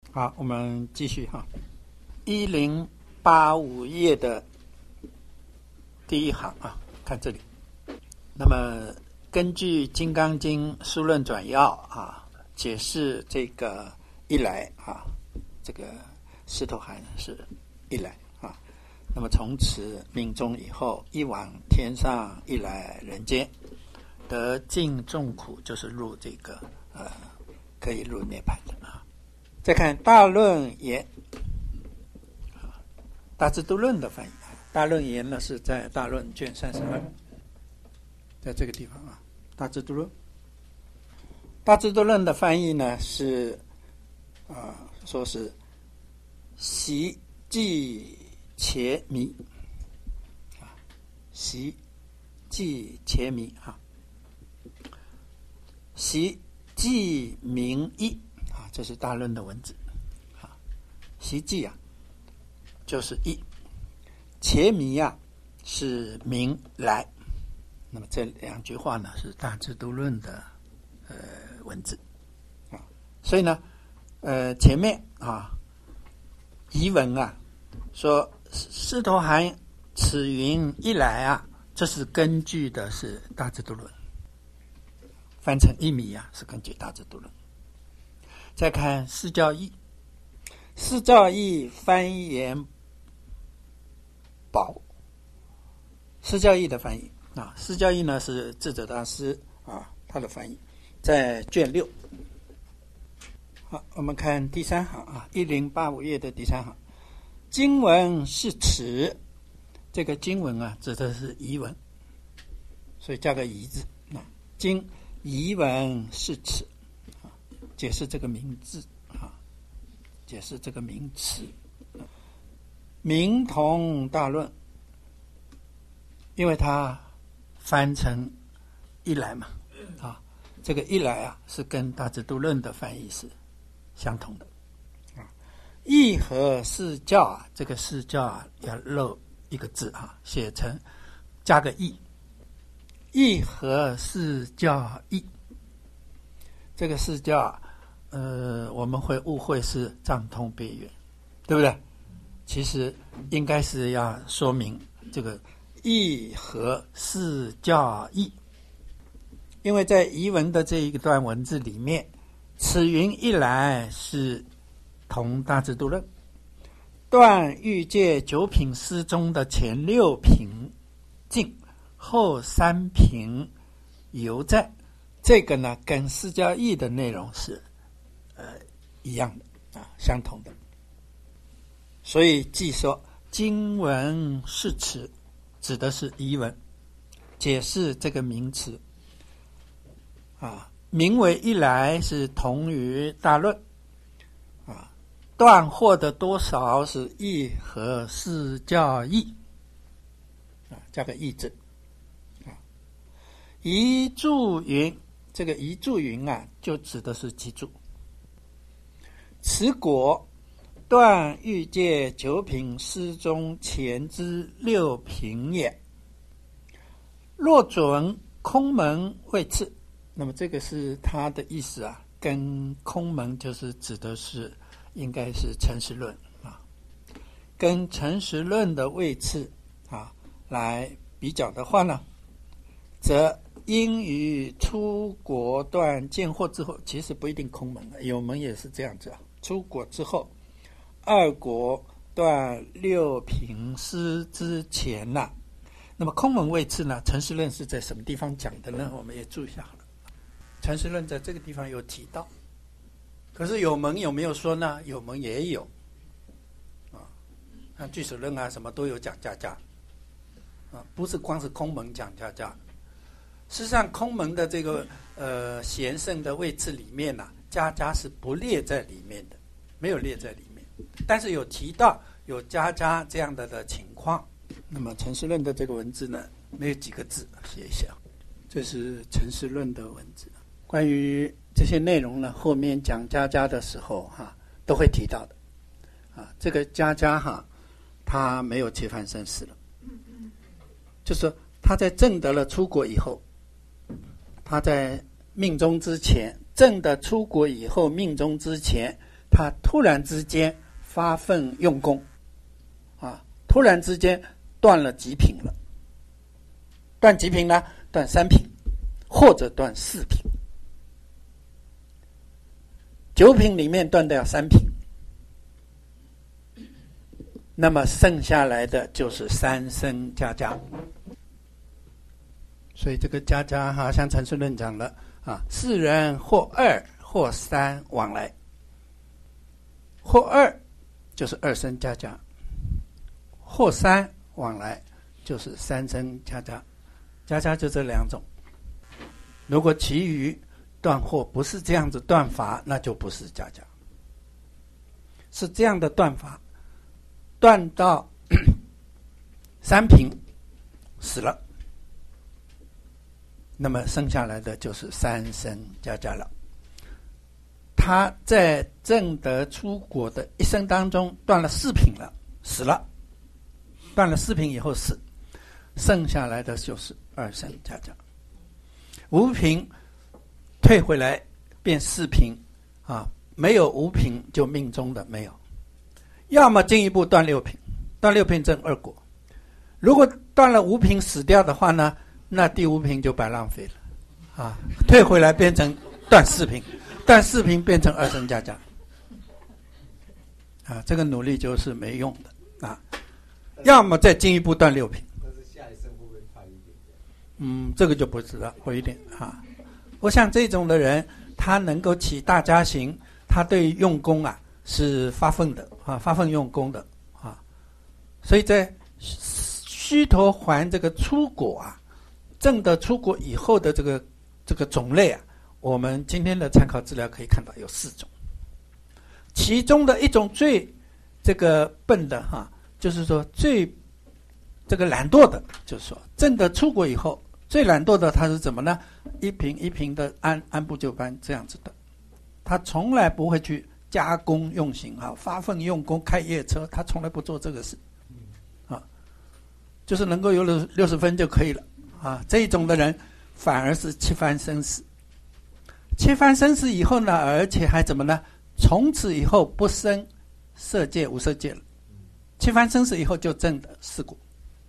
好，我们继续哈。1085页的第一行啊，看这里。那么根据《金刚经》疏论转要啊，解释这个一来啊，这个石头含是一来啊。那么从此命终以后，一往天上，一来人间，得尽众苦，就是入这个可以入涅槃的啊。再看大论言，大智度论的翻译。大论言呢是在大论卷32，在这个地方啊。大智度论，大智度论的翻译呢是说是习记且迷啊，习记且迷啊，习记明义。这是大论的文字啊，习记啊就是义，且迷啊是明来。那么这两句话呢是大智度论的文字啊，所以呢前面啊疑文啊说石头含此云一来啊，这是根据的是大智度论，翻成一迷啊是根据大智度论。再看释教义，释教义翻言宝，释教义的翻译啊，释教义呢是智者大师啊他的翻译，在卷6。好，我们看第三行啊，1085页的第三行，经文是此，这个经文啊指的是遗文，所以加个遗字啊，经遗文是此。解释这个名字啊，解释这个名词，名同大论，因为它翻成一来嘛啊，这个一来啊是跟大智度论的翻译是相同的啊。义和释教啊，这个释教啊要漏一个字啊，写成加个义，义和释教义，这个释教啊。我们会误会是藏通别圆，对不对？其实应该是要说明这个义和释教义，因为在遗文的这一段文字里面，此云一来是同大智度论，断欲界9品诗中的前6品尽，后3品犹在，这个呢跟释教义的内容是一样的啊，相同的。所以即说经文是此，指的是遗文，解释这个名词啊，名为一来是同于大论啊，断获的多少是义和释教义啊，加个义字啊。遗注云，这个遗注云啊，就指的是记注。此果断欲界9品诗中前之6品也。若准空门位次，那么这个是他的意思啊，跟空门就是指的是应该是诚实论啊，跟诚实论的位次啊来比较的话呢，则因于出国断见惑之后，其实不一定空门，有门也是这样子啊。出国之后，2国断6品诗之前呐，那么空门位次呢？诚实论是在什么地方讲的呢？我们也注意一下好了。诚实论在这个地方有提到，可是有门有没有说呢？有门也有啊，像俱舍论啊，什么都有讲家家啊，不是光是空门讲家家。事实上，空门的这个贤圣的位次里面呢，家家是不列在里面的，没有列在里面，但是有提到有家家这样的情况。那么诚实论的这个文字呢，没有几个字，写一下，这是诚实论的文字。关于这些内容呢，后面讲家家的时候都会提到的啊。这个家家他没有切犯生死了，就是说他在证得了出国以后，他在命中之前，证得出国以后命中之前， 他突然之间发奋用功啊，突然之间断了几品了。断几品呢？断3品，或者断4品。9品里面断掉3品，那么剩下来的就是三生家家。所以这个家家像陈顺论讲的世人或2或3往来，或2就是2生家家，或3往来就是3生家家。家家就这2种。如果其余断惑不是这样子断法，那就不是家家。是这样的断法，断到3品死了，那么剩下来的就是3生家家了。他在证得出果的一生当中断了4品了，死了，断了4品以后死，剩下来的就是2生家家。5品退回来变4品没有5品就命中的没有，要么进一步断6品，断6品证2果。如果断了5品死掉的话呢，那第5品就白浪费了退回来变成断4品，断4品变成2生家家这个努力就是没用的要么再进一步断6品。这个就不知道，不一定我想这种的人，他能够起大家行，他对用功是发奋的发奋用功的所以在须陀洹这个出果证得出果以后的这个种类我们今天的参考资料可以看到有4种，其中的一种最这个笨的就是说最这个懒惰的，就是说证得出果以后最懒惰的他是怎么呢？一品一品的按部就班这样子的，他从来不会去加工用行发奋用功开夜车，他从来不做这个事就是能够有60分就可以了这一种的人反而是7番生死。7番生死以后呢，而且还怎么呢？从此以后不生色界无色界了。7番生死以后就证得4果。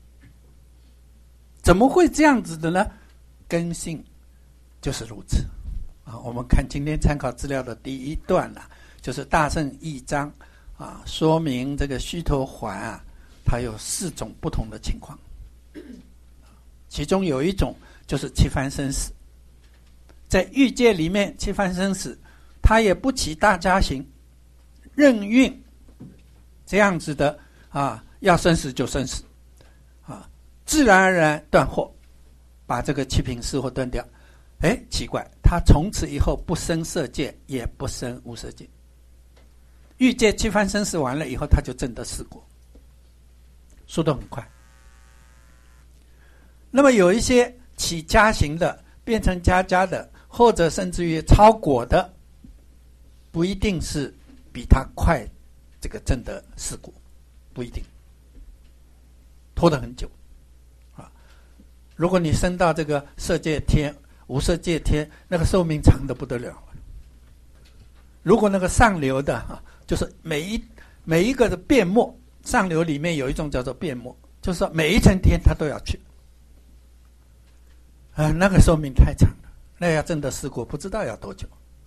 怎么会这样子的呢？根性就是如此我们看今天参考资料的第1段就是大乘义章说明这个须陀洹它有4种不同的情况，其中有一种就是7番生死。在欲界里面7番生死，它也不起大家行，任运这样子的要生死就生死自然而然断惑，把这个7品4惑断掉。奇怪，他从此以后不生色界，也不生无色界。欲界7番生死完了以后，他就证得4果，速度很快。那么有一些起家行的，变成家家的，或者甚至于超果的，不一定是比他快这个证得4果，不一定，拖得很久如果你升到这个色界天、无色界天，那个寿命长得不得了。如果那个上流的就是每一个的变末，上流里面有一种叫做变末，就是说每一层天他都要去那个寿命太长了，那要证得4果不知道要多久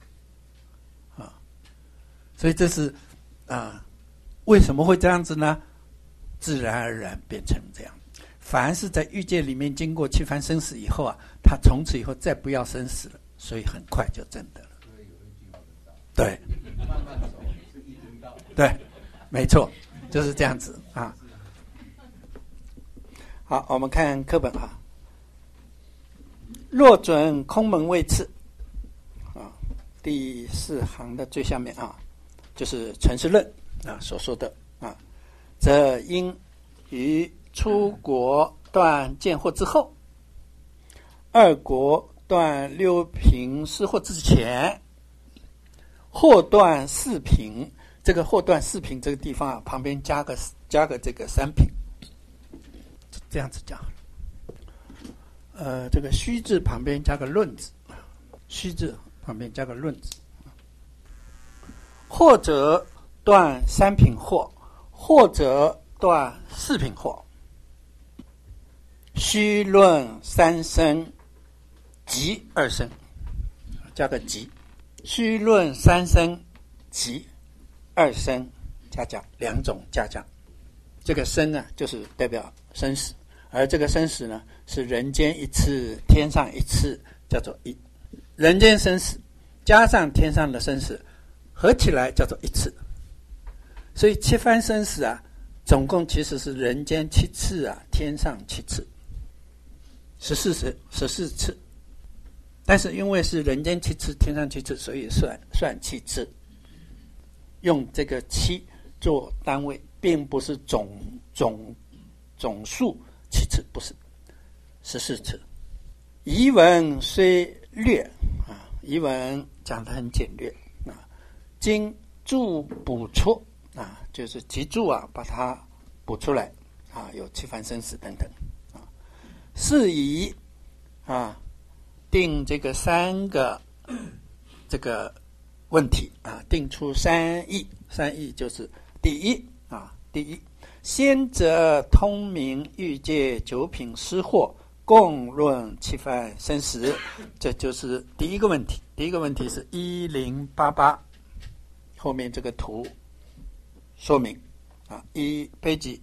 所以这是为什么会这样子呢？自然而然变成这样。凡是在欲界里面经过7番生死以后他从此以后再不要生死了，所以很快就证得了。对，对，没错，就是这样子好，我们看课本若准空门位次第4行的最下面就是陈氏论所说的则应于出国断见惑之后，2国断6品4惑之前，或断4品，这个或断4品这个地方旁边加个这个3品，这样子讲这个虚字旁边加个论字，虚字旁边加个论字， 或者断三品货，或者断四品货。须论三生及二生，加个及。须论三生及二生加降，两种加降。这个生啊，就是代表生死，而这个生死呢，是人间一次，天上一次，叫做一。人间生死加上天上的生死，合起来叫做一次。所以七番生死啊，总共其实是人间七次啊，天上七次，14次。但是因为是人间七次，天上七次，所以算七次。用这个七做单位，并不是总数七次，不是14次。遗文虽略啊，遗文讲得很简略啊，经注补出啊，就是集注啊，把它补出来啊，有七番生死等等啊，是以啊定这个三个这个问题啊，定出三义。三义就是第一，先者通明欲界九品失惑，共论七番生死，这就是第一个问题。第一个问题是1088，后面这个图说明啊，page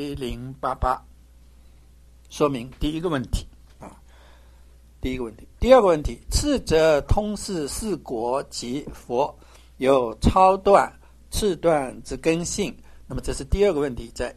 1088说明第一个问题啊，第一个问题。第二个问题，次者通释四国及佛，有超断、次断之根性。那么这是第二个问题，在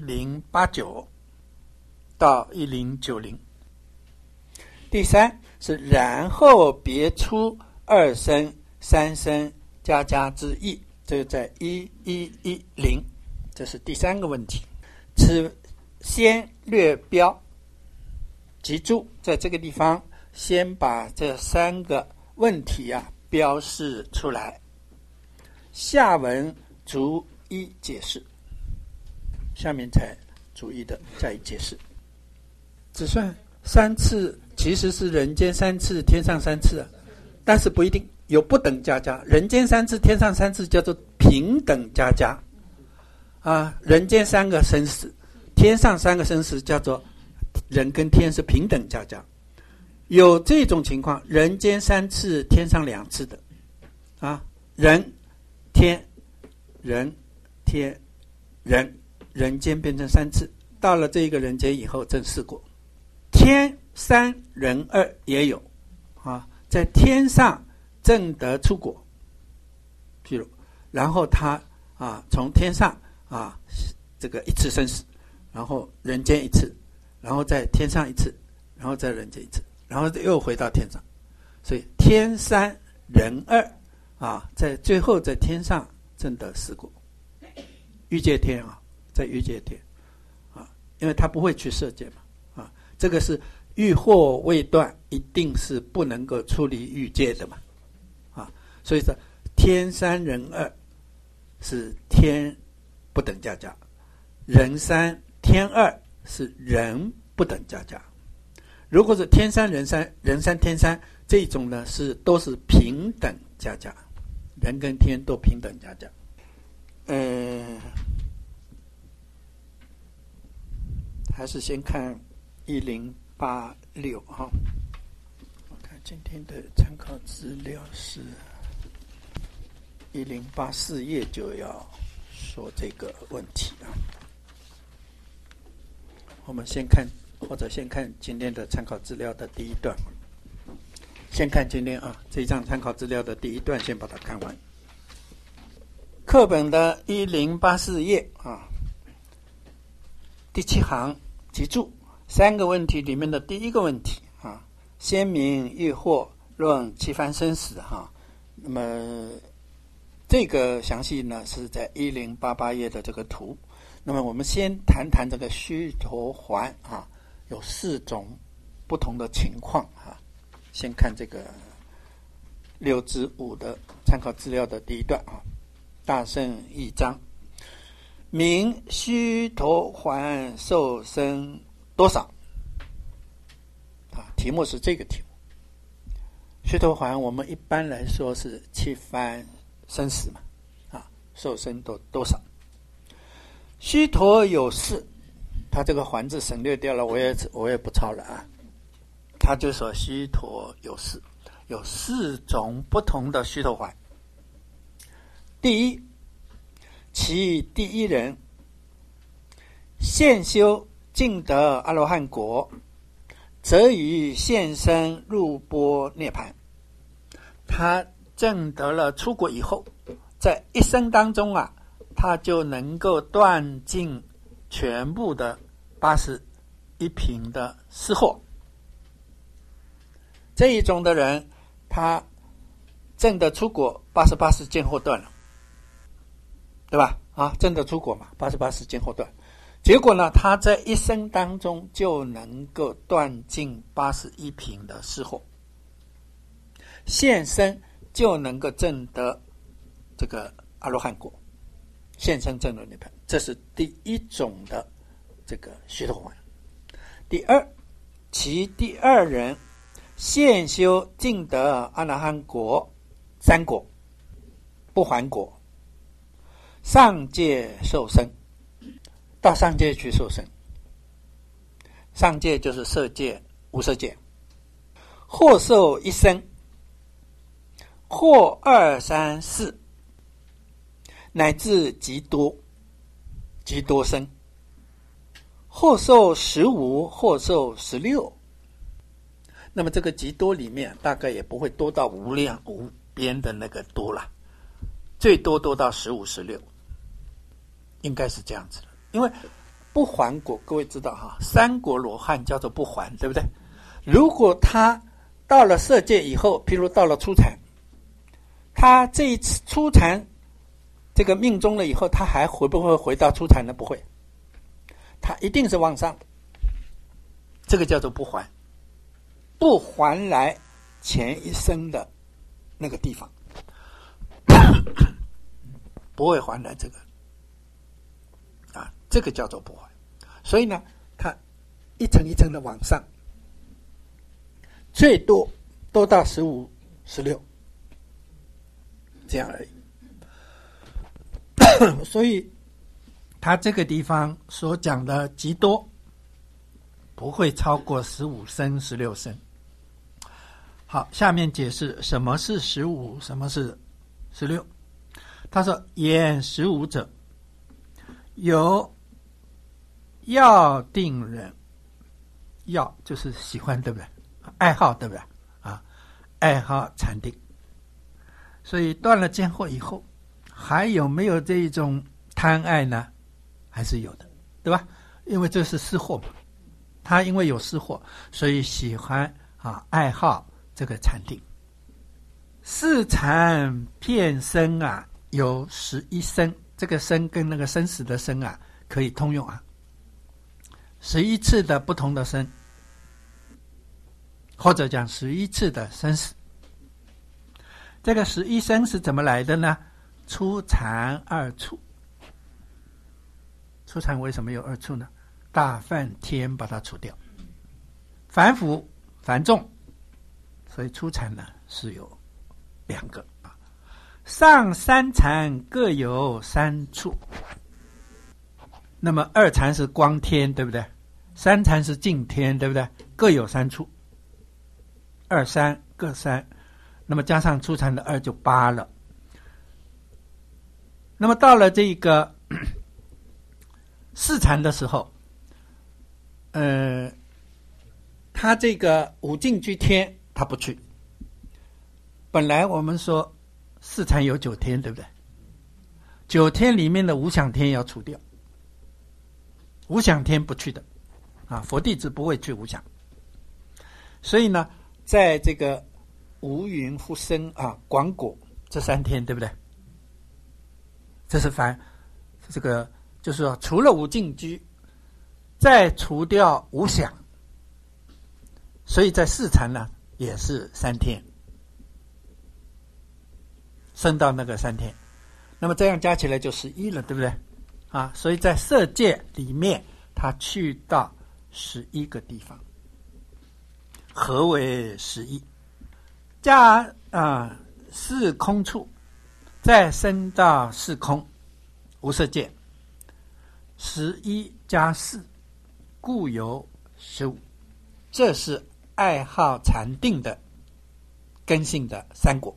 1089到1090。第三是然后别出二生、三生加加之意，这个在1110，这是第三个问题。此先略标记住，在这个地方先把这三个问题啊标示出来，下文逐一解释，下面才逐一的加以解释。只算三次，其实是人间三次，天上三次啊，但是不一定，有不等加加。人间三次，天上三次叫做平等加加啊，人间三个生死，天上三个生死叫做人跟天是平等加加。有这种情况，人间三次，天上两次的啊，人天人天人，人间变成三次，到了这个人间以后证四果。天三人二也有啊，在天上证得出果，譬如，然后他啊从天上啊这个一次生死，然后人间一次，然后在天上一次，然后在人间一次，然后又回到天上，所以天三人二啊，在最后在天上证得四果。欲界天啊，在欲界天啊，因为他不会去色界嘛啊，这个是欲惑未断，一定是不能够出离欲界的嘛啊，所以说天三人二是天不等加加，人三天二是人不等加加。如果是天三人三人三天三这种呢，都是平等加加，人跟天都平等加加。还是先看1086哈。我看今天的参考资料是1084页，就要说这个问题啊。我们先看，或者先看今天的参考资料的第一段。先看今天啊这一张参考资料的第一段，先把它看完。课本的1084页啊，第7行记住三个问题里面的第一个问题啊，先明欲惑论七番生死哈。那么这个详细呢是在1088页的这个图。那么我们先谈谈这个须陀洹啊，有4种不同的情况啊。先看这个6至5的参考资料的第一段啊。大圣义章，明须陀洹受生多少啊？题目是这个题目。须陀洹我们一般来说是7番生死嘛受生多少。须陀有四，他这个还字省略掉了，我也不抄了啊。他就说须陀有四，有4种不同的须陀洹。第一，其第一人现修尽得阿罗汉果，则于现身入般涅槃。他证得了出果以后，在一生当中啊，他就能够断尽全部的81品的私货。这一种的人，他证得出果88世见惑断了，对吧？证得出果嘛，88世见惑断。结果呢，他在一生当中就能够断尽81品的私货，现身就能够证得这个阿罗汉果，现身证得涅槃。这是第一种的这个须陀洹。第二，其第二人现修尽得阿罗汉果3果，不还果，上界受生，到上界去受生。上界就是色界、无色界，或受一生，或2、3、4，乃至极多生，或受15，或受16。那么这个极多里面大概也不会多到无量无边的那个多了，最多到15、16，应该是这样子的。因为不还果，各位知道哈，3果罗汉叫做不还，对不对？如果他到了色界以后，譬如到了初禅，他这一次初禅这个命中了以后，他还会不会回到初禅呢？不会，他一定是往上，这个叫做不还，不还来前一生的那个地方，不会还来这个这个叫做不还。所以呢，它一层一层的往上，最多到15、16这样而已。所以他这个地方所讲的极多不会超过15生、16生。好，下面解释什么是15，什么是16。他说言15者，有要定人，要就是喜欢，对不对？爱好，对不对？爱好禅定。所以断了见惑以后，还有没有这一种贪爱呢？还是有的，对吧？因为这是私货嘛，他因为有私货，所以喜欢爱好这个禅定。四禅遍生有11生，这个生跟那个生死的生可以通用11次的不同的生，或者讲11次的生死。这个11生是怎么来的呢？初禅2处。初禅为什么有2处呢？大梵天把它除掉，凡夫凡众，所以初禅呢是有2个。上3禅各有3处。那么2禅是光天，对不对？3禅是净天，对不对？各有3处，2、3各3，那么加上初禅的2就8了。那么到了这个4禅的时候，他这个五净居天他不去。本来我们说4禅有9天，对不对？9天里面的无想天要除掉，无想天不去的佛弟子不会去无想。所以呢，在这个无云复生广果这3天，对不对？这是这个就是说，除了无净居，再除掉无想，所以在4禅呢也是3天，升到那个3天，那么这样加起来就11了，对不对？所以在色界里面，他去到11个地方。何为11？加4空处，再升到4空， 无色界11加4，故有15。这是爱好禅定的根性的三果，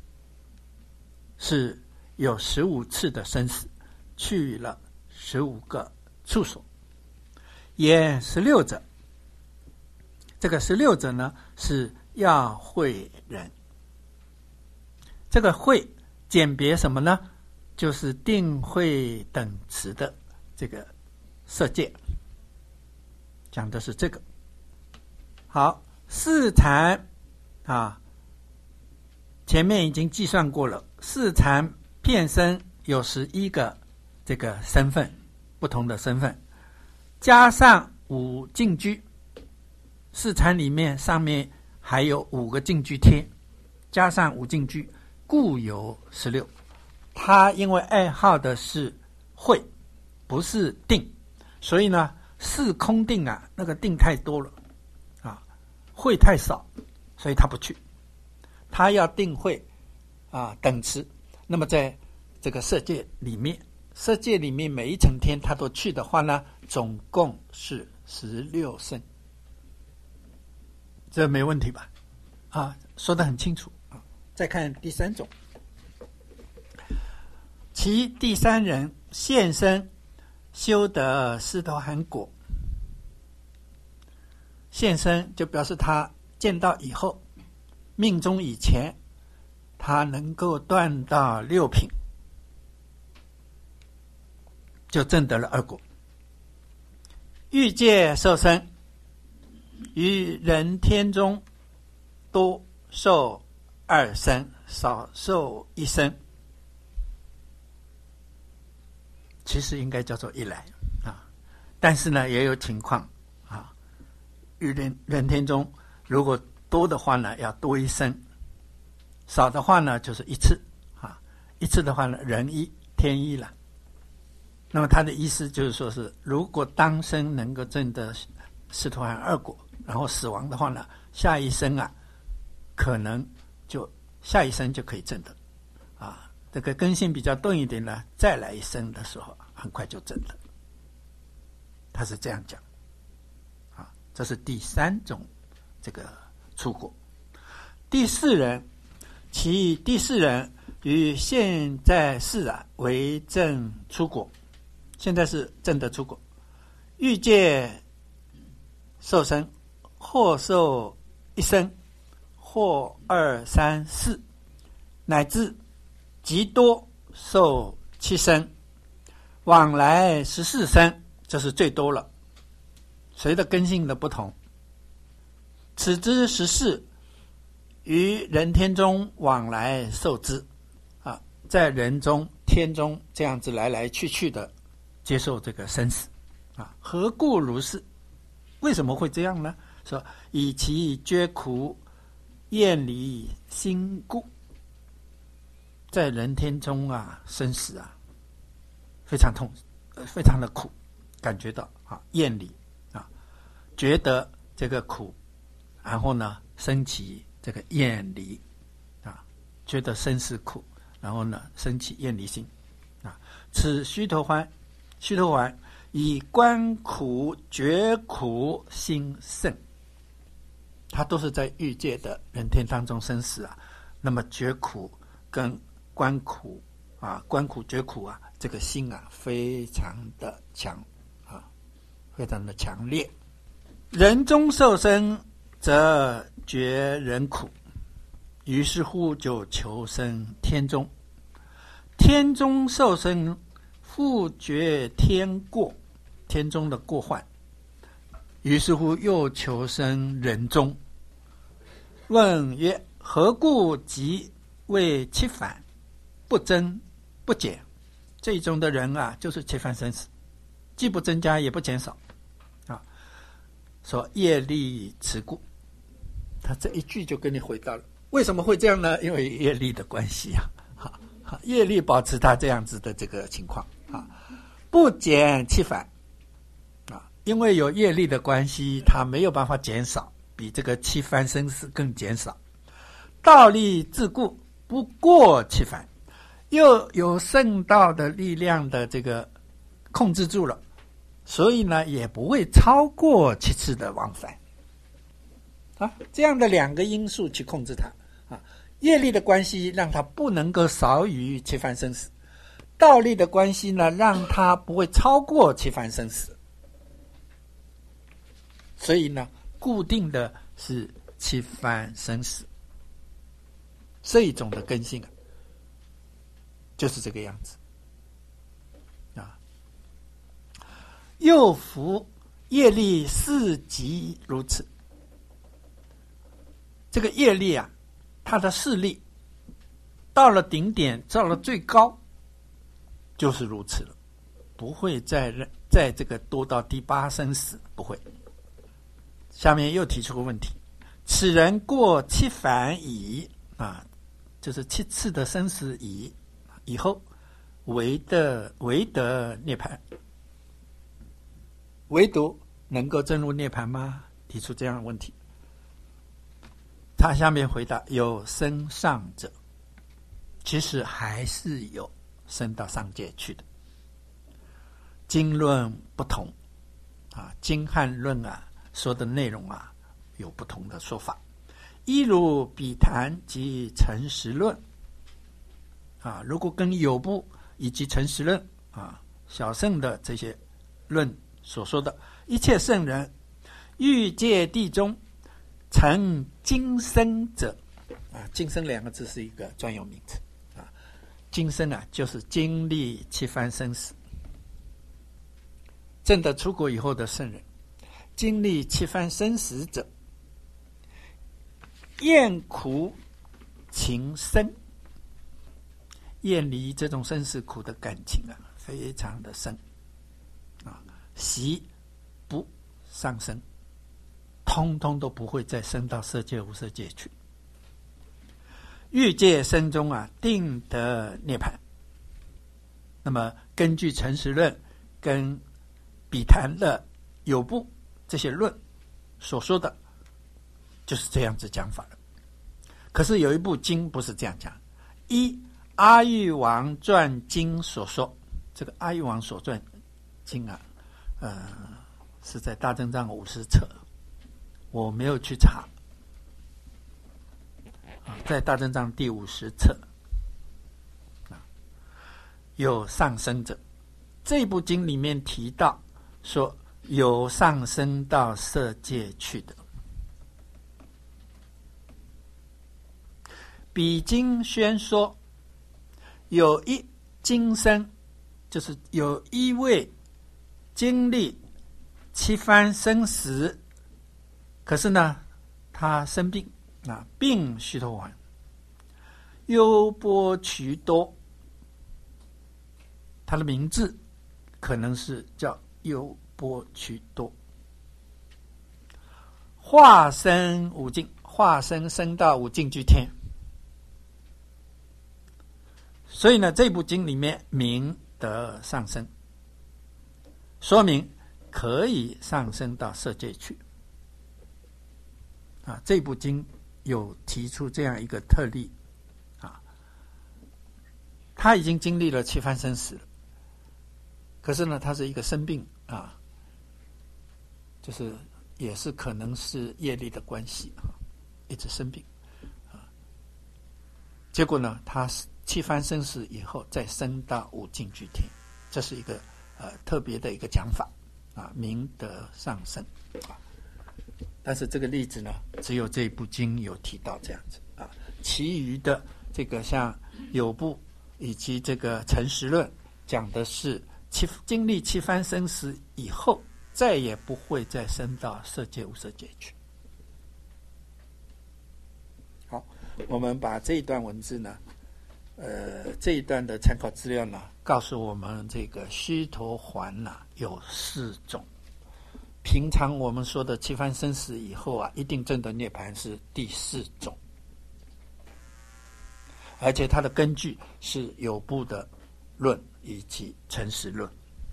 是有15次的生死，去了15个处所。言16者，这个16者呢，是要会人。这个会简别什么呢？就是定慧等持的这个色界，讲的是这个。好，四禅啊，前面已经计算过了，四禅遍身有11个这个身份，不同的身份，加上5净居，四禅里面上面还有5个净居贴，加上5净居，故有16。他因为爱好的是慧，不是定，所以呢，四空定啊，那个定太多了啊，慧太少，所以他不去。他要定慧啊，等持。那么在这个色界里面，色界里面每一层天他都去的话呢，总共是16胜。这没问题吧？啊，说得很清楚啊。再看第三种。其第三人现身修得斯陀含果，现身就表示他见到以后，命中以前，他能够断到6品，就证得了2果。欲界受生，于人天中多受2生，少受1生。其实应该叫做1来啊，但是呢也有情况啊，于人天中如果多的话呢要多1生，少的话呢就是1次啊，1次的话呢人1天1了。那么他的意思就是说是，如果当生能够证得斯陀含2果，然后死亡的话呢，下一生啊可能就下一生就可以证得啊。这个根性比较钝一点呢，再来1生的时候很快就证了。他是这样讲啊，这是第3种这个出果。第4人，其第4人于现在世啊为证出果，现在是证得出果。欲界受生，或受1生，或2、3、4，乃至极多受7生，往来14生，这是最多了。随着根性的不同，此之14于人天中往来受之啊，在人中天中这样子来来去去的接受这个生死啊。何故如是？为什么会这样呢？说以其觉苦厌离心故，在人天中啊生死啊非常痛，非常的苦，感觉到啊厌离啊，觉得这个苦，然后呢升起这个厌离啊，觉得生死苦，然后呢升起厌离心啊。此须陀洹以观苦觉苦心胜，他都是在欲界的人天当中生死啊。那么觉苦跟观苦啊，观苦觉苦啊，这个心啊非常的强啊，非常的强烈。人中受生则觉人苦，于是乎就求生天中。天中受生，复觉天过，天中的过患，于是乎又求生人中。问曰：何故即为七反，不增不减？这一种的人啊，就是七反生死，既不增加也不减少啊。说业力持故，他这一句就跟你回答了。为什么会这样呢？因为业力的关系啊，业力保持他这样子的这个情况啊，不减七反啊，因为有业力的关系，他没有办法减少，比这个七番生死更减少。道力自固，不过七反， 又有圣道的力量的这个控制住了，所以呢也不会超过7次的往返这样的2个因素去控制它业力的关系让它不能够少于七番生死，道力的关系呢让它不会超过七番生死，所以呢固定的是七番生死，这一种的根性就是这个样子又服业力4级如此。这个业力它的势力到了顶点，到了最高，就是如此了，不会在这个多到第8生死，不会。下面又提出个问题：此人过7返矣就是7次的生死以后，唯得涅槃，唯独能够证入涅槃吗？提出这样的问题。他下面回答：有升上者，其实还是有升到上界去的。经论不同经和论说的内容有不同的说法。一如比谈及诚实论如果跟有部以及诚实论小圣的这些论所说的，一切圣人欲界地中成今生者今生2个字是一个专有名词今生就是经历7番生死，证得出国以后的圣人，经历7番生死者，厌苦情深，厌离这种生死苦的感情非常的深习不上升，通通都不会再升到色界无色界去。欲界生中定得涅槃。那么根据诚实论跟比谈的有部这些论所说的，就是这样子讲法的。可是有一部经不是这样讲。阿育王传经所说，这个阿育王所传经是在大正藏50册，我没有去查在大正藏第50册有上升者。这部经里面提到说有上升到色界去的。比经宣说有一今生，就是有一位经历7番生死，可是呢他生病病须陀洹优波瞿多，他的名字可能是叫优波瞿多，化身五境，化身升到五境居天。所以呢这部经里面明得上升，说明可以上升到色界去这部经有提出这样一个特例他已经经历了7番生死了，可是呢他是一个生病就是也是可能是业力的关系一直生病结果呢他7番生死以后再升到五境居天，这是一个特别的一个讲法明得上升但是这个例子呢只有这部经有提到这样子其余的这个像有部以及这个诚实论讲的是经历7番生死以后再也不会再升到色界无色界去。好，我们把这一段文字呢这一段的参考资料呢告诉我们这个须陀洹有4种，平常我们说的7番生死以后一定证得涅槃是第4种，而且它的根据是有部的论以及诚实论，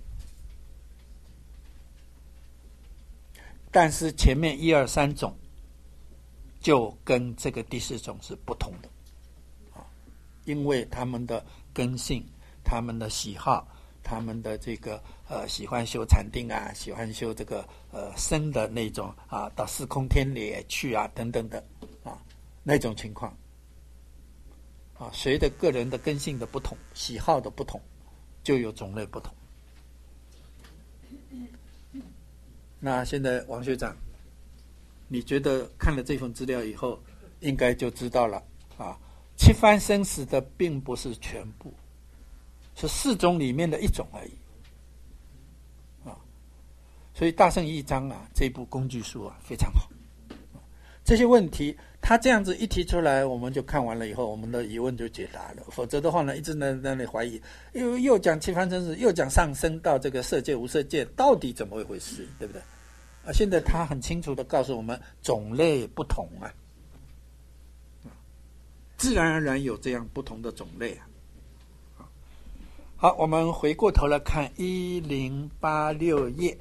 但是前面1、2、3种就跟这个第4种是不同的因为他们的根性、他们的喜好、他们的这个喜欢修禅定啊，喜欢修这个僧的那种啊，到四空天里去啊等等的啊那种情况啊，随着个人的根性的不同、喜好的不同，就有种类不同。那现在王学长，你觉得看了这份资料以后，应该就知道了啊，七番生死的并不是全部，是四种里面的一种而已啊。所以大圣义章啊，这部工具书啊非常好。这些问题他这样子一提出来，我们就看完了以后，我们的疑问就解答了。否则的话呢，一直在那里怀疑，又讲七番生死，又讲上升到这个色界无色界，到底怎么一回事，对不对？啊，现在他很清楚的告诉我们，种类不同啊，自然而然有这样不同的种类啊。好，我们回过头来看1086页。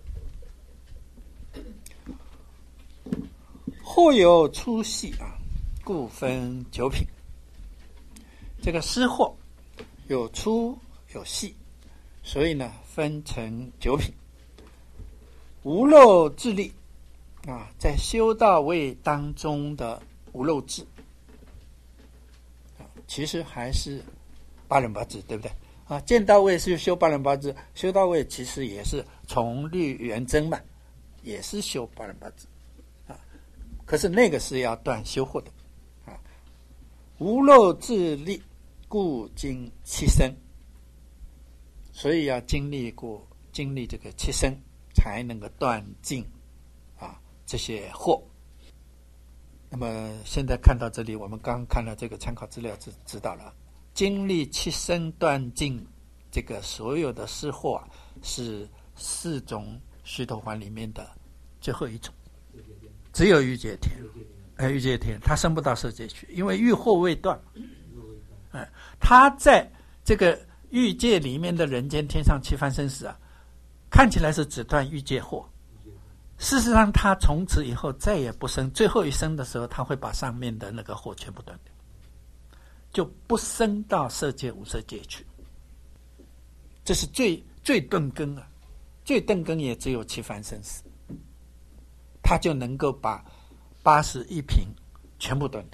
或有粗细啊，故分九品。这个湿货有粗有细，所以呢分成九品。无漏智力啊，在修道位当中的无漏智啊，其实还是八忍八智，对不对啊？见道位是修八忍八智，修道位其实也是从律圆真嘛，也是修八忍八智。可是那个是要断修惑的啊，无漏智力，故经七生，所以要经历这个七生，才能够断尽啊这些惑。那么现在看到这里，我们刚看了这个参考资料，知道了，经历七生断尽这个所有的失惑啊，是四种须陀洹里面的最后一种。只有欲界天，欲界天他升不到色界去，因为欲惑未断。他在这个欲界里面的人间天上七番生死啊，看起来是只断欲界惑，事实上他从此以后再也不生，最后一生的时候，他会把上面的那个惑全部断掉，就不升到色界无色界去。这是最钝根啊，最钝根也只有七番生死。他就能够把81品全部断掉。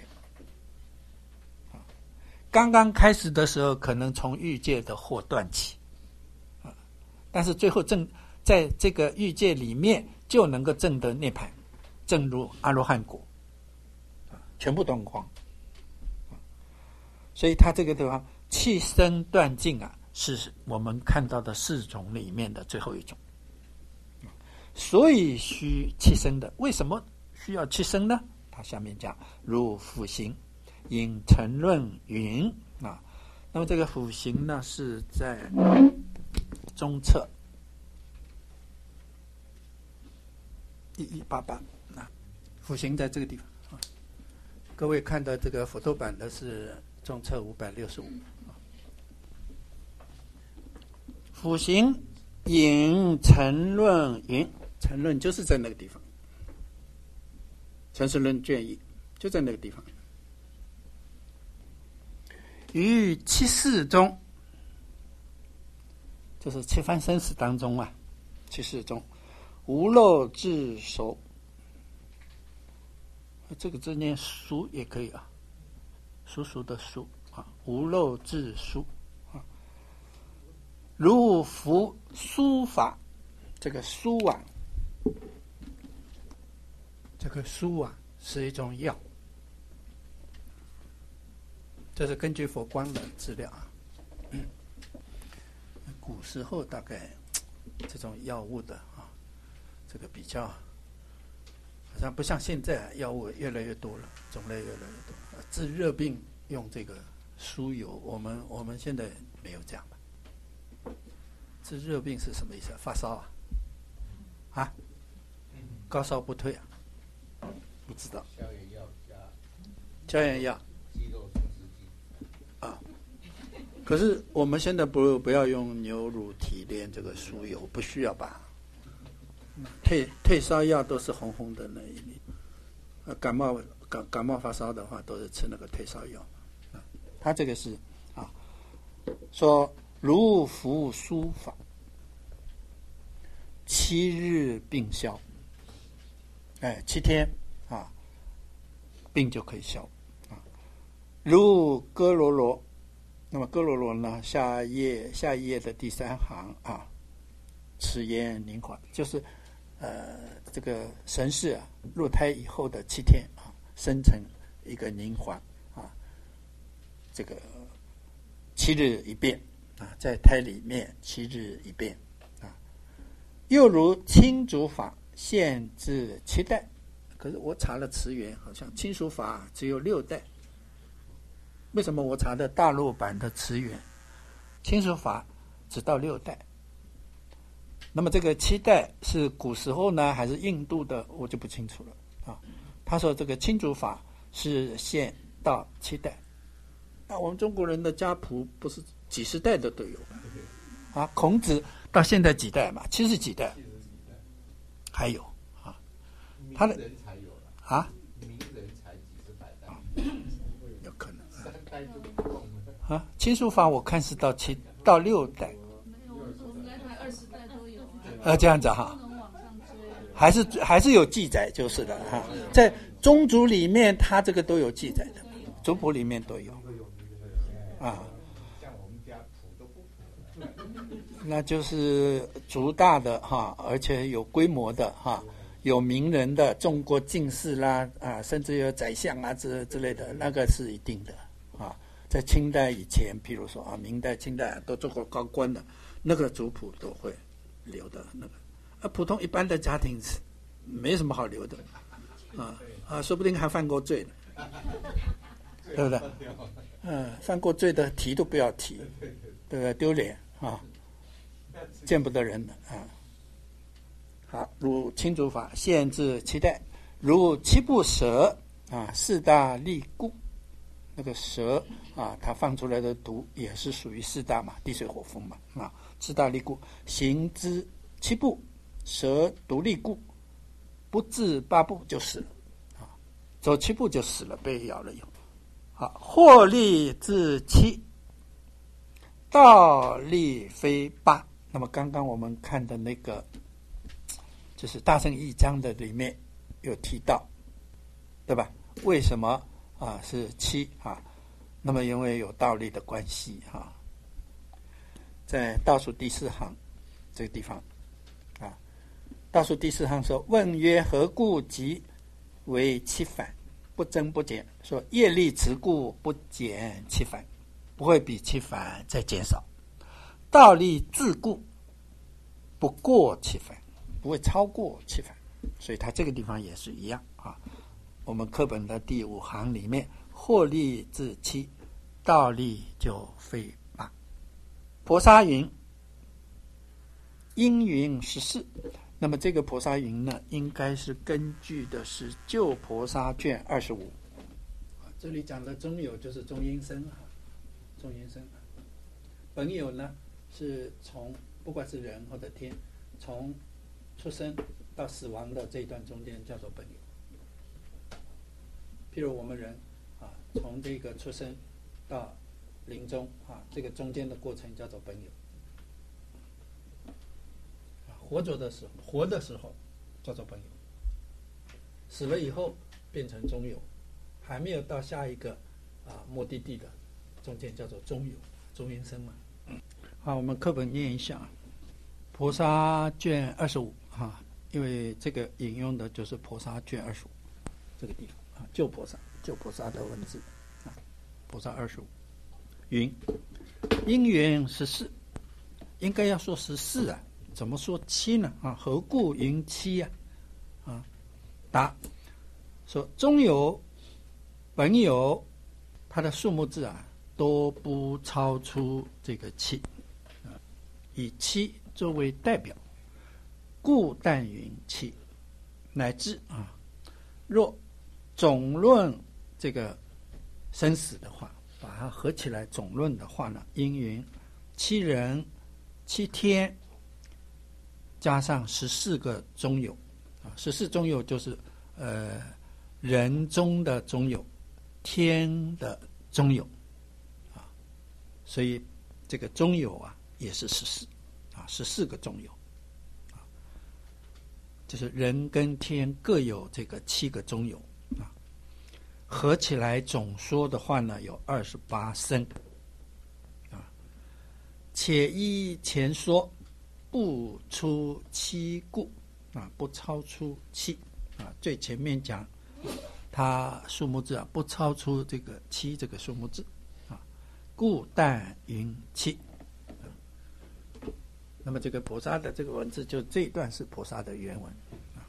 刚刚开始的时候，可能从欲界的惑断起，但是最后在这个欲界里面就能够证得涅槃，证入阿罗汉果，全部断光。所以他这个地方气生断尽啊，是我们看到的四种里面的最后一种。所以需七生的，为什么需要七生呢？他下面讲，如辅行引陈论云啊。那么这个辅行呢，是在中册1188啊，辅行在这个地方啊。各位看到这个佛头版的是中册565啊。辅行引陈论云。陈论就是在那个地方，陈实论卷1就在那个地方。于七事中，就是七番生死当中啊，七事中无漏智熟，这个字念熟也可以啊，熟熟的熟啊，无漏智熟啊，如服书法，这个书啊。这个书啊是一种药，这是根据佛光的资料啊。古时候大概这种药物的啊，这个比较好像不像现在药物越来越多了，种类越来越多。治热病用这个酥油，我们现在没有这样的。治热病是什么意思？发烧啊？高烧不退啊？不知道。消炎药啊。可是我们现在不要用牛乳提炼这个酥油，不需要吧？退烧药都是红红的那一粒。感冒发烧的话，都是吃那个退烧药。 他这个是说如服书法7日病消，7天病就可以消如哥罗罗，那么哥罗罗呢，下一页的第3行齿炎凝缓，就是这个神士入胎以后的7天生成一个凝环这个7日一变在胎里面7日一变又如亲属法限制7代，可是我查了词源，好像亲属法只有6代。为什么我查的大陆版的词源亲属法只到6代？那么这个7代是古时候呢，还是印度的，我就不清楚了他说这个亲属法是限到7代，那我们中国人的家谱不是几十代的都有孔子到现在几代嘛？70几代，还有他的名人才有了名人才几十百代有可能 3代就不够了亲属法我看是到6代， 没有，我们来台20代都有这样子还是有记载就是的在宗族里面他这个都有记载的，族谱里面都有像我们家谱都不谱那就是族大的而且有规模的有名人的，中国进士啦甚至有宰相之类的，那个是一定的在清代以前，譬如说明代、清代都做过高官的，那个族谱都会留的那个普通一般的家庭没什么好留的说不定还犯过罪呢对不对？犯过罪的提都不要提，对不对？丢脸见不得人的好，如亲属法限制7代，如七步蛇4大利故，那个蛇它放出来的毒也是属于4大嘛，地水火风嘛4大利故，行之7步，蛇毒利故，不至8步就死了走7步就死了，被咬了以后获利至7，道利非8。那么刚刚我们看的那个就是大乘义章的里面有提到，对吧？为什么是7那么因为有道理的关系在倒数第4行这个地方倒数第4行说：问曰何故即为7反，不增不减？说业力持故不减7反，不会比7反再减少。道力自故不过7反，不会超过7反，所以它这个地方也是一样我们课本的第5行里面，获利至7，道力就非8。婆沙云，因云14。那么这个婆沙云呢，应该是根据的是旧婆沙卷25。这里讲的中有就是中阴身中阴身本有呢是从不管是人或者天，从出生到死亡的这一段中间叫做本有。譬如我们人从这个出生到临终这个中间的过程叫做本有。活的时候叫做本有，死了以后变成中有，还没有到下一个目的地的中间叫做中有，中阴身嘛。好，我们课本念一下婆沙卷25因为这个引用的就是婆沙卷25这个地方旧婆沙的文字婆沙25云因缘14，应该要说14怎么说7呢何故云7答说中有本有它的数目字都不超出这个7以7作为代表，故但云7，乃至若总论这个生死的话，把它合起来总论的话呢，应云7人7天加上14个中有14中有就是人中的中有，天的中有所以这个中有啊也是14啊，14个中有啊，就是人跟天各有这个7个中有啊，合起来总说的话呢有28声啊。且依前说，不出7故啊，不超出7啊，最前面讲它数目字啊不超出这个7这个数目字啊，故但云7。那么这个菩萨的这个文字，就这一段是菩萨的原文啊。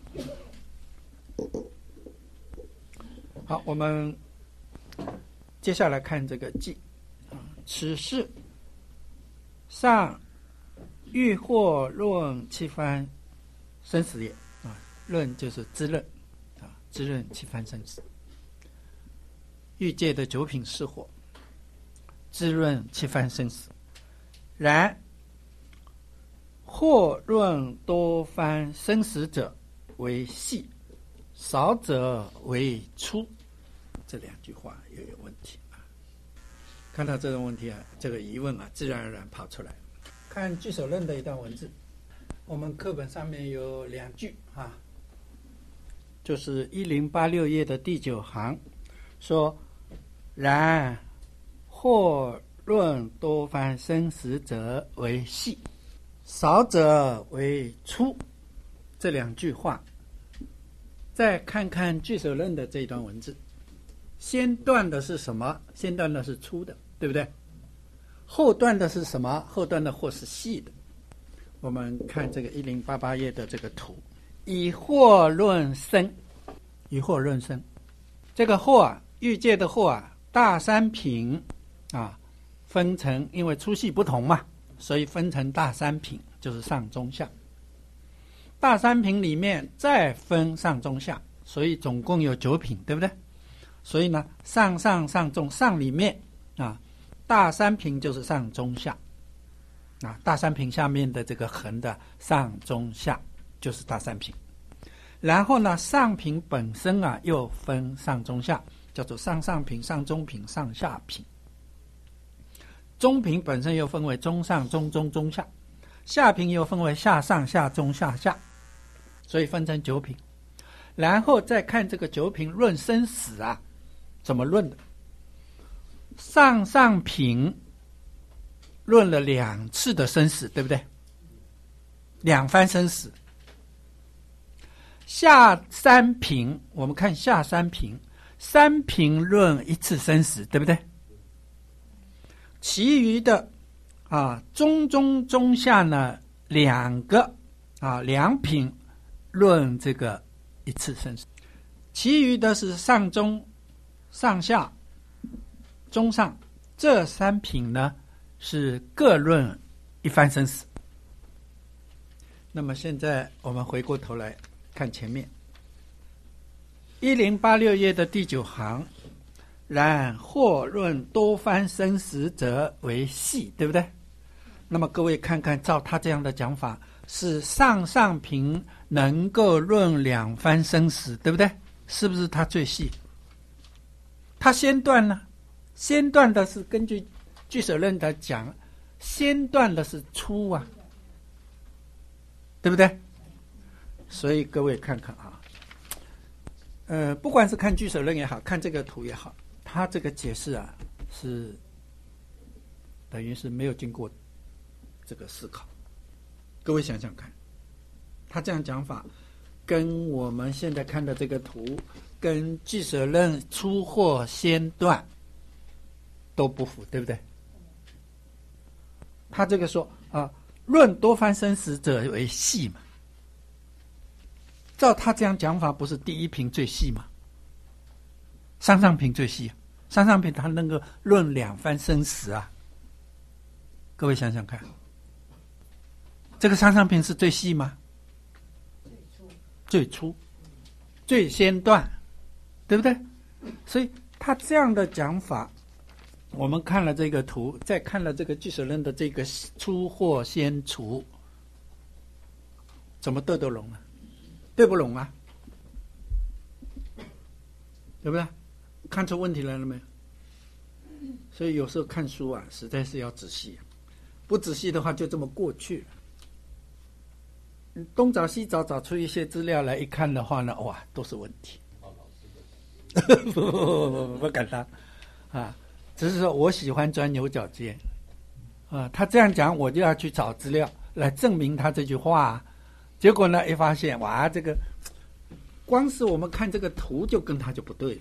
好，我们接下来看这个记啊，此事上欲或论7番生死也啊，论就是知论啊，知论7番生死。欲界的9品是火，知论7番生死。然或论多番生死者为细，少者为粗。这2句话又有问题啊！看到这种问题啊，这个疑问啊，自然而然跑出来。看《俱舍论》的一段文字，我们课本上面有2句啊，就是1086页的第9行，说：然或论多番生死者为细，少者为粗。这2句话，再看看《俱舍论》的这一段文字，先断的是什么？先断的是粗的，对不对？后断的是什么？后断的或是细的。我们看这个1088页的这个图，以惑论生，以惑论生。这个惑啊，欲界的惑啊，大3品啊，分成，因为粗细不同嘛，所以分成大3品，就是上中下。大3品里面再分上中下，所以总共有9品，对不对？所以呢，上中，上里面啊，大3品就是上中下啊，大3品下面的这个横的上中下就是大3品。然后呢，上品本身啊又分上中下，叫做上品、上中品、上下品。中品本身又分为中上、中中、中下，下品又分为下上、下中、下下，所以分成9品。然后再看这个9品论生死啊，怎么论的？上品论了2次的生死，对不对？2番生死。下3品，我们看下3品，3品论1次生死，对不对？其余的啊，中中中下呢2个啊2品论这个1次生死，其余的是上中、上下、中上，这3品呢是各论1番生死。那么现在我们回过头来看前面1086页的第9行，然或论多番生死者为细，对不对？那么各位看看，照他这样的讲法，是上品能够论2番生死，对不对？是不是他最细？他先断呢？先断的是根据俱舍论的讲，先断的是粗啊，对不对？所以各位看看啊，不管是看俱舍论也好，看这个图也好，他这个解释啊，是等于是没有经过这个思考。各位想想看，他这样讲法，跟我们现在看的这个图，跟俱舍论粗惑先断都不符，对不对？他这个说啊，论多番生死者为细嘛。照他这样讲法，不是第1品最细吗？上品最细，上品他能够论2番生死啊。各位想想看，这个上品是最细吗？最粗，最先断，对不对？所以他这样的讲法，我们看了这个图，再看了这个俱舍论的这个粗惑先除，怎么对得拢啊？对不拢啊？对不对？看出问题来了没有？ 所以有时候看书啊，实在是要仔细，不仔细的话就这么过去了。东找西找，找出一些资料来，一看的话呢，哇，都是问题。不敢当啊，只是说我喜欢钻牛角尖啊。他这样讲，我就要去找资料来证明他这句话。结果呢，一发现哇，这个光是我们看这个图就跟他就不对了。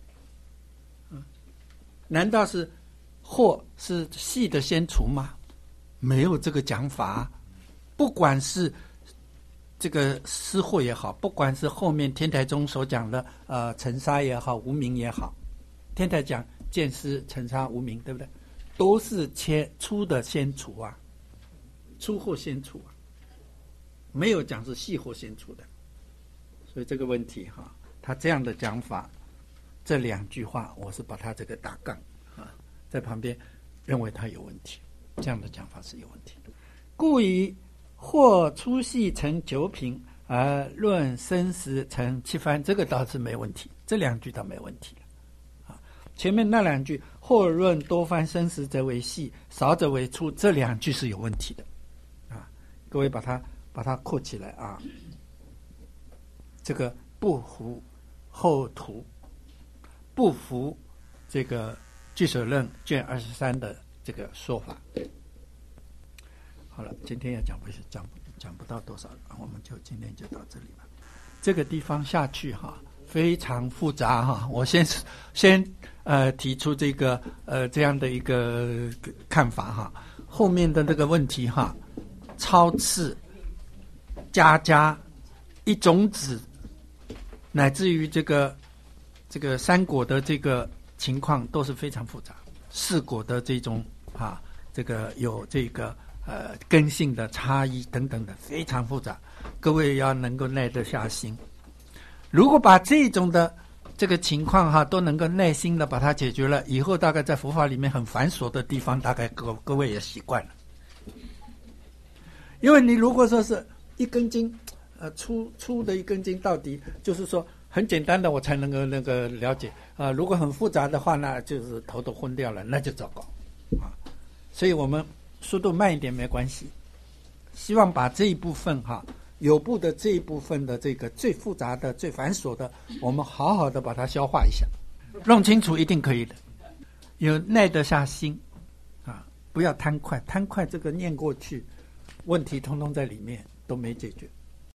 难道是祸是细的先除吗？没有这个讲法。不管是这个失祸也好，不管是后面天台宗所讲的尘沙也好，无明也好，天台讲见失尘沙无明，对不对？都是粗的先除啊，粗祸先除啊，没有讲是细祸先除的。所以这个问题哈，他这样的讲法，这两句话我是把他这个打杠啊，在旁边认为他有问题，这样的讲法是有问题的。故以或粗细成九品，而论生死成七番，这个倒是没问题，这两句倒没问题了啊。前面那两句或论多番生死则为细，少则为粗，这两句是有问题的啊。各位把它括起来啊。这个不符后图，不符这个俱舍论卷23的这个说法。好了，今天也讲不到多少了，我们就今天就到这里吧。这个地方下去哈，非常复杂哈。我先提出这个这样的一个看法哈。后面的这个问题哈，超次、加一种子，乃至于这个三果的这个情况都是非常复杂，四果的这种这个有这个根性的差异等等的，非常复杂，各位要能够耐得下心。如果把这种的这个情况都能够耐心的把它解决了，以后大概在佛法里面很繁琐的地方，大概各位也习惯了。因为你如果说是一根筋粗的一根筋到底，就是说很简单的我才能够那个了解如果很复杂的话呢，就是头都昏掉了，那就糟糕所以我们速度慢一点没关系，希望把这一部分有部的这一部分的这个最复杂的最繁琐的，我们好好的把它消化一下，弄清楚一定可以的，有耐得下心不要贪快这个念过去，问题通通在里面都没解决。